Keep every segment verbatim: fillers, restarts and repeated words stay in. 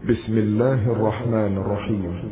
بسم الله الرحمن الرحيم.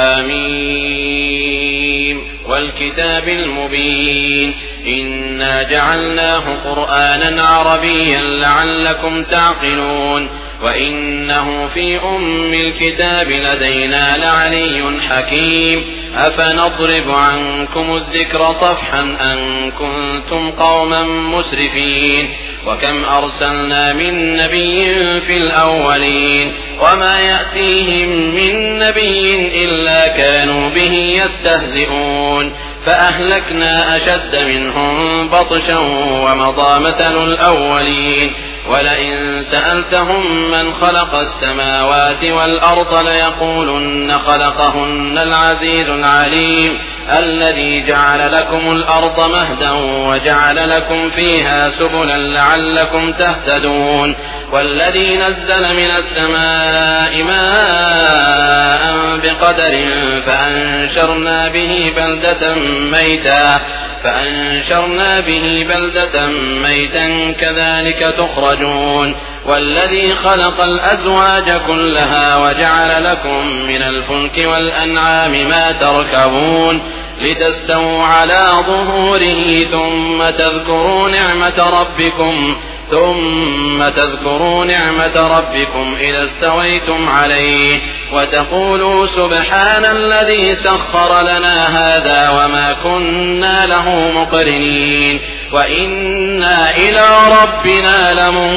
آمين. والكتاب المبين إنا جعلناه قرآنا عربيا لعلكم تعقلون وإنه في أم الكتاب لدينا لعلي حكيم أفنضرب عنكم الذكر صفحا أن كنتم قوما مسرفين وكم أرسلنا من نبي في الأولين وما يأتيهم من نبي إلا كانوا به يستهزئون فأهلكنا أشد منهم بطشا ومضى مثل الأولين ولئن سألتهم من خلق السماوات والأرض ليقولن خلقهن العزيز العليم الذي جعل لكم الأرض مهدا وجعل لكم فيها سبلا لعلكم تهتدون والذي نزل من السماء ماء بقدر فأنشرنا به بلدة ميتا فأنشرنا به بلدة ميتا كذلك تخرجون والذي خلق الأزواج كلها وجعل لكم من الفلك والأنعام ما تركبون لتستووا على ظهوره ثم تذكروا نعمة ربكم ثم تذكروا نعمة ربكم إذا استويتم عليه وتقولوا سبحان الذي سخر لنا هذا وما كنا له مقرنين وإنا إلى ربنا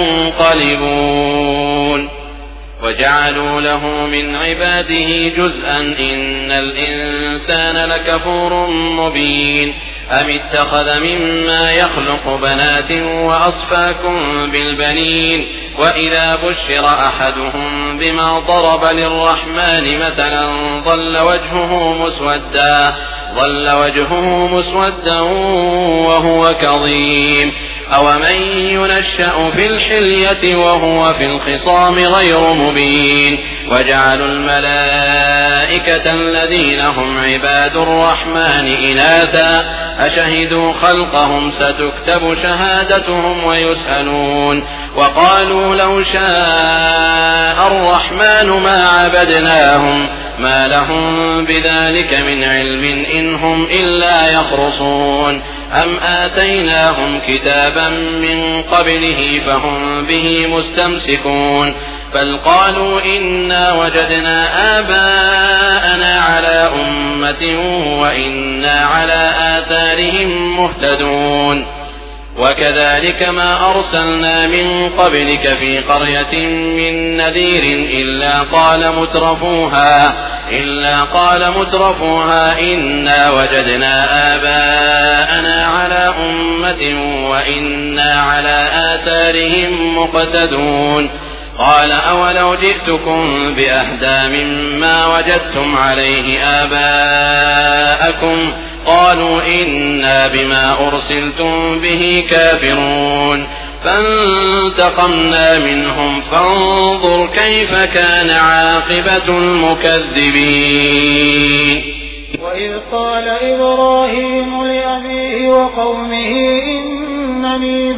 لمنقلبون وجعلوا له من عباده جزءا إن الإنسان لكفور مبين أم اتخذ مما يخلق بنات وأصفاكم بالبنين وإذا بشر أحدهم بما ضرب للرحمن مثلا ظل وجهه مسودا ظل وجهه مسودا وهو كظيم أومن ينشأ في الحلية وهو في الخصام غير مبين وجعلوا الملائكة الذين هم عباد الرحمن إناثا أشهدوا خلقهم ستكتب شهادتهم ويسألون وقالوا لو شاء الرحمن ما عبدناهم ما لهم بذلك من علم إن هم إلا يخرصون أم آتيناهم كتابا من قبله فهم به مستمسكون بل قالوا إنا وجدنا آباءنا على أمة وإنا على آثارهم مهتدون وكذلك ما أرسلنا من قبلك في قرية من نذير إلا قال مترفوها إلا قال مترفوها إنا وجدنا آباءنا على أمة وإنا على آثارهم مقتدون قال أولو جئتكم بأهدى مما وجدتم عليه آباءكم قالوا إنا بما أرسلتم به كافرون فانتقمنا منهم فانظر كيف كان عاقبة المكذبين. وإذ قال إبراهيم لأبيه وقومه إنني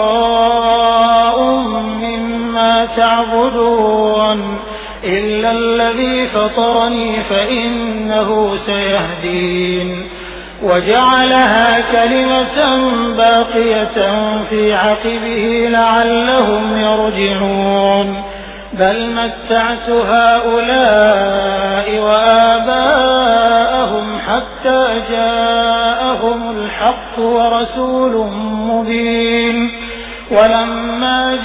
براء مما تعبدون إلا الذي فطرني فإنه سيهدين وجعلها كلمة باقية في عقبه لعلهم يرجعون بل متعت هؤلاء وآباءهم حتى جاءهم الحق ورسول مبين ولما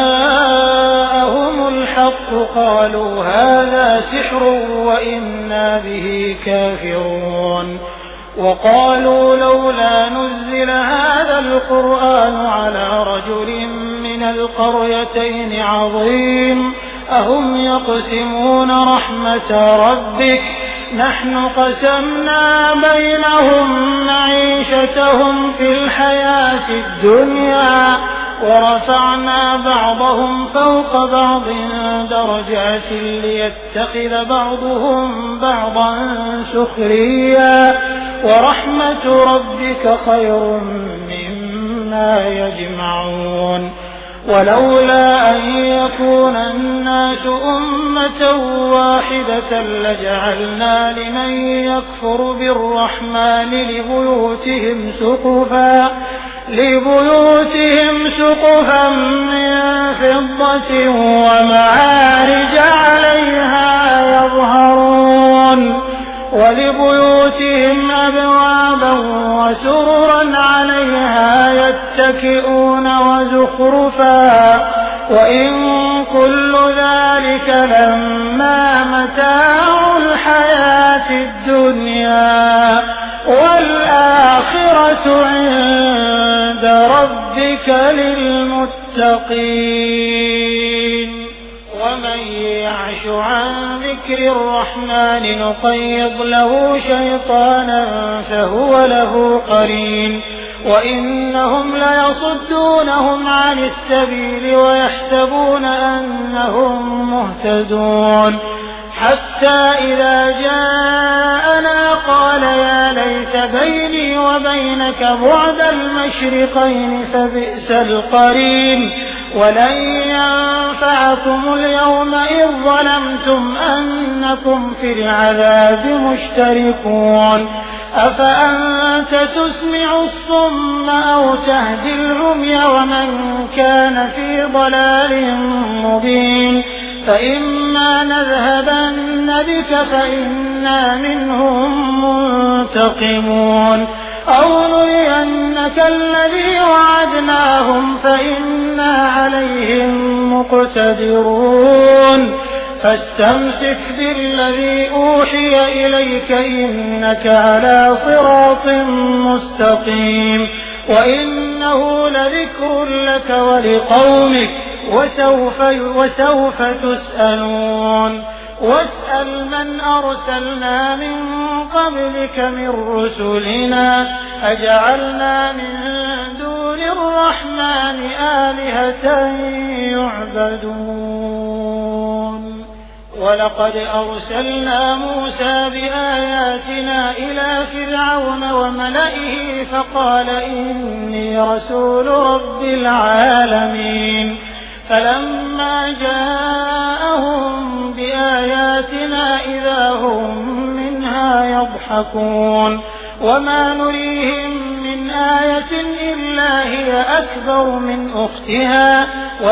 جاءهم الحق قالوا هذا سحر وإنا به كافرون وقالوا لولا نزل هذا القرآن على رجل من القريتين عظيم أهم يقسمون رحمة ربك نحن قسمنا بينهم معيشتهم في الحياة الدنيا ورفعنا بعضهم فوق بعض درجات ليتخذ بعضهم بعضا سخريا ورحمة ربك خير مما يجمعون ولولا أن يكون الناس أمة واحدة لجعلنا لمن يكفر بالرحمن لبيوتهم سقفا لبيوتهم سقفا من فضة ومعارج عليها يظهرون ولبيوتهم أبوابا وسررا عليها يتكئون وزخرفا وإن كل ذلك لما متاع الحياة الدنيا والآخرة عند ربك للمتقين ومن يعش عن ذكر الرحمن نقيض له شيطانا فهو له قرين وإنهم ليصدونهم عن السبيل ويحسبون أنهم مهتدون حتى إذا جاءنا قال يا ليت بيني وبينك بعد المشرقين فبئس القرين ولن ينفعكم اليوم إذ ظلمتم أنكم في العذاب مشتركون أفأنت تسمع الصم أو تهدي العمي ومن كان في ضلال مبين فإما نذهبن بك فإنا منهم منتقمون أو نرينك الذي وعدناهم فإنا عليهم مقتدرون فاستمسك بالذي أوحي إليك إنك على صراط مستقيم وإنه لذكر لك ولقومك وسوف, وسوف تسألون واسأل من أرسلنا من قبلك من رسلنا أجعلنا من دون الرحمن آلهة يعبدون ولقد أرسلنا موسى بآياتنا إلى فرعون وملئه فقال إني رسول رب العالمين فلما جاءهم بآياتنا إذا هم منها يضحكون وما نريهم من آية إلا هي أكبر من أختها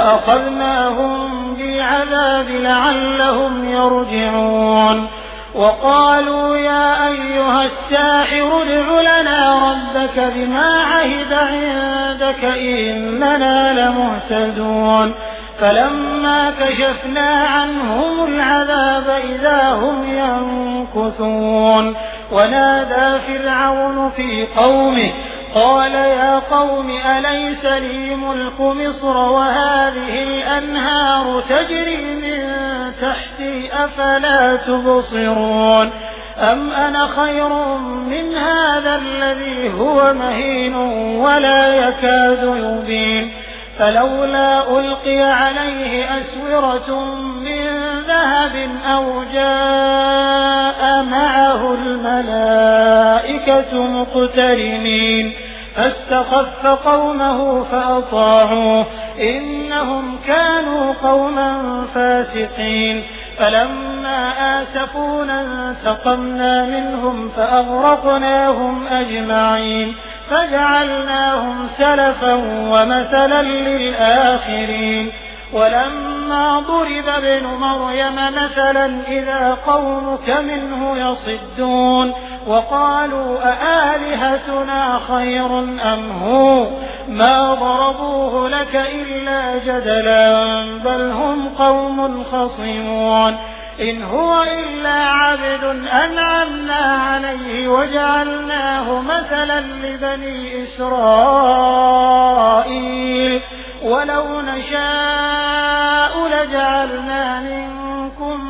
وأخذناهم بالعذاب لعلهم يرجعون وقالوا يا أيها الساحر ادع لنا ربك بما عهد عندك إننا لمهتدون فلما كشفنا عنهم العذاب إذا هم ينكثون ونادى فرعون في قومه قال يا قوم أليس لي ملك مصر وهذه الأنهار تجري من تحتي أفلا تبصرون أم أنا خير من هذا الذي هو مهين ولا يكاد يبين فلولا ألقي عليه أسورة من ذهب أو جاء معه الملائكة مقترنين فاستخف قومه فأطاعوه إنهم كانوا قوما فاسقين فلما آسفونا انتقمنا منهم فأغرقناهم أجمعين فجعلناهم سلفا ومثلا للآخرين ولما ضرب ابن مريم مثلا إذا قومك منه يصدون وقالوا أآلهتنا خير أم هو ما ضربوه لك إلا جدلا بل هم قوم خصمون إن هو إلا عبد أنعمنا عليه وجعلناه مثلا لبني إسرائيل ولو نشاء لجعلنا منكم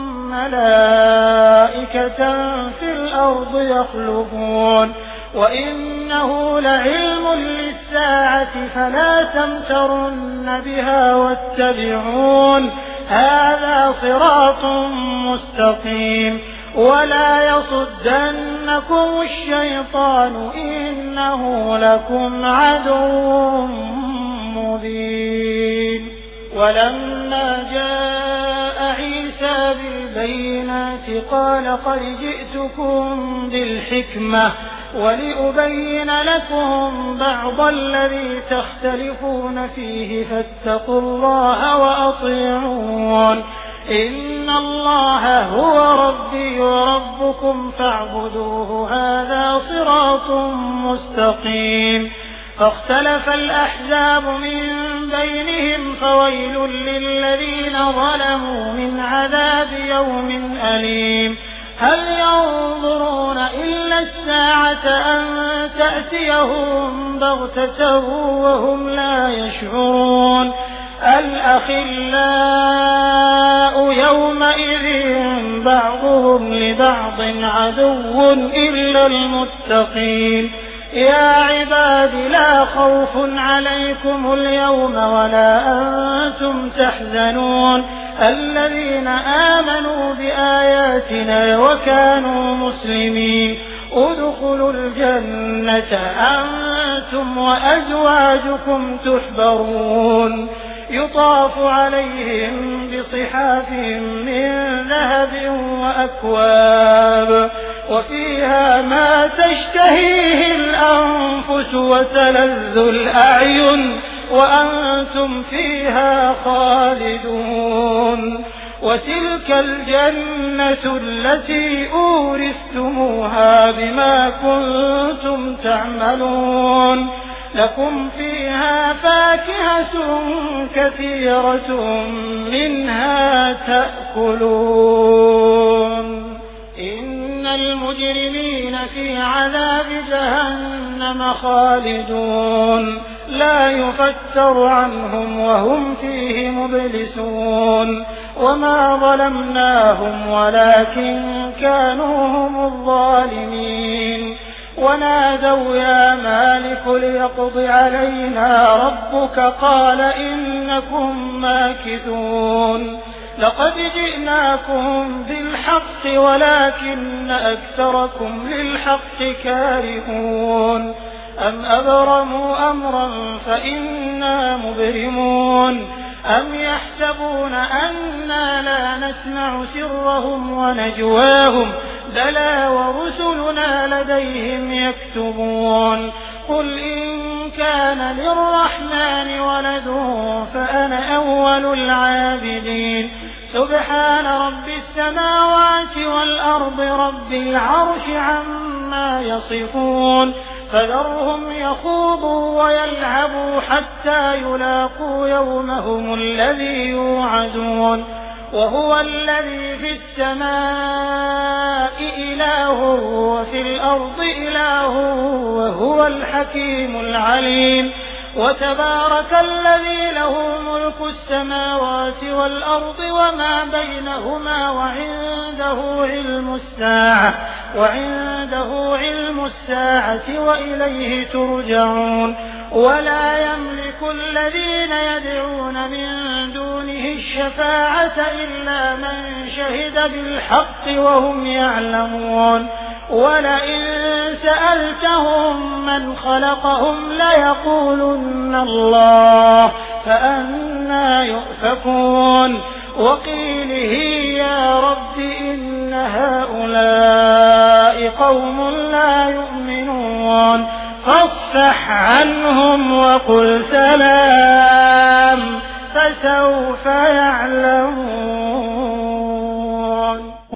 ملائكة في الأرض يخلفون وإنه لعلم للساعة فلا تمترن بها واتبعون هذا صراط مستقيم ولا يصدنكم الشيطان إنه لكم عدو مبين ولما جاء عيسى بالبينات قال قد جئتكم بالحكمة ولأبين لكم بعض الذي تختلفون فيه فاتقوا الله وأطيعون إن الله هو ربي وربكم فاعبدوه هذا صراط مستقيم فاختلف الأحزاب من بينهم فويل للذين ظلموا من عذاب يوم أليم هل ينظرون إلا الساعة أن تأتيهم بغتة وهم لا يشعرون الأخلاء يومئذ بعضهم لبعض عدو إلا المتقين يا عباد لا خوف عليكم اليوم ولا أنتم تحزنون الذين آمنوا بآياتنا وكانوا مسلمين ادخلوا الجنة أنتم وأزواجكم تحبرون يطاف عليهم بصحاف من ذهب وأكواب وفيها ما تشتهيه الأنفس وتلذ الأعين وأنتم فيها خالدون وتلك الجنة التي أورثتموها بما كنتم تعملون لكم فيها فاكهة كثيرة منها تأكلون إن المجرمين في عذاب جهنم خالدون لا يفتر عنهم وهم فيه مبلسون وما ظلمناهم ولكن كانوا هم الظالمين ونادوا يا مالك ليقض علينا ربك قال إنكم ماكثون لقد جئناكم بالحق ولكن أكثركم للحق كارهون أم أبرموا أمرا فإنا مبرمون أم يحسبون أنا لا نسمع سرهم ونجواهم بلى ورسلنا لديهم يكتبون قل إن كان للرحمن ولد فأنا أول العابدين سبحان رب السماوات والأرض رب العرش عما يصفون فذرهم يخوضوا ويلعبوا حتى يلاقوا يومهم الذي يوعدون وهو الذي في السماء إله وفي الأرض إله وهو الحكيم العليم وتبارك الذي له ملك السماوات والأرض وما بينهما وعنده علم الساعة وعنده علم الساعة وإليه ترجعون ولا يملك الذين يدعون من دونه الشفاعة إلا من شهد بالحق وهم يعلمون ولئن سألتهم من خلقهم ليقولن الله فأنى يؤفكون وقيله يا رب إن هؤلاء قوم لا يؤمنون فاصفح عنهم وقل سلام فسوف يعلمون